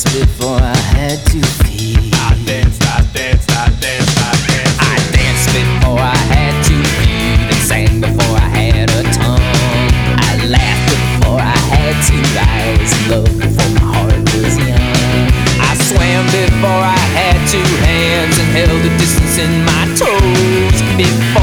danced before I had to pee. I danced, I danced, I danced, I danced. I danced before I had to eat and sang before I had a tongue. I laughed before I had two eyes and loved before my heart was young. I swam before I had two hands and held a distance in my toes. Before